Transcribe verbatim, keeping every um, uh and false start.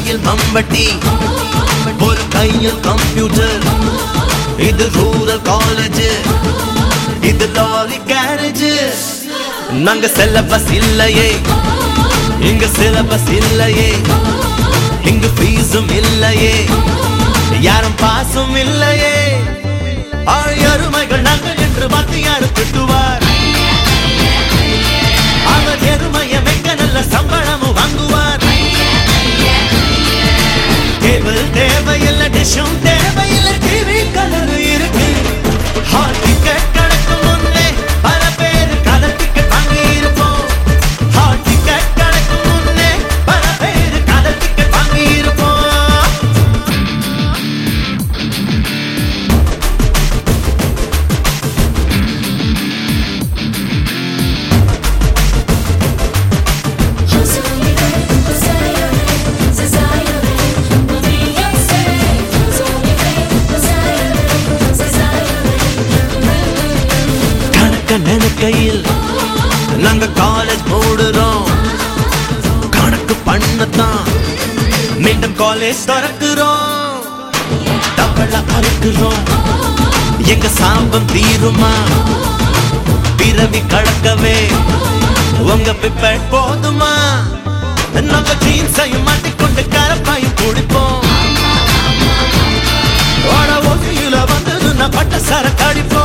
கையில் மம்பட்டி ஒரு கையில் கம்ப்யூட்டர் இது ரூரல் காலேஜ் இது லாரி கேரேஜ் நாங்க சிலபஸ் இல்லையே இங்க சிலபஸ் இல்லையே இங்கு ஃபீஸும் இல்லையே யாரும் பாசும் இல்லையே அருமைகள் நாங்கள் என்று வாத்தியார் திட்டுவார் அவர் எருமைய மெக்க நல்ல சம்பளமும் வாங்குவார் கேபிள் தேவையில்லை டிஷும் தேவையில்லை டிவி கலர் இருக்கு ஹால் டிக்கெட் கணக்கு முன்னே பல பேர் கலர் டிக்கெட் வாங்கி இருப்போம் ஹால் டிக்கெட் கணக்கு முன்னே பல பேர் கலர் டிக்கெட் வாங்கி இருப்போம் நினைக்கையில் நாங்க காலேஜ் போடுறோம் கணக்கு பண்ணத்தான் மீண்டும் காலேஜ் திறக்கிறோம் தவள அறுக்கிறோம் எங்க சாபம் தீருமா பிறவி கடக்கவே உங்க பிப்பட் போதுமா நாங்க ஜீன்ஸையும் மாட்டிக்கொண்டு கரப்பாயும் குடிப்போம் ஓட ஒசியில வந்தது நான் பட்ட சரக்கு அடிப்போம்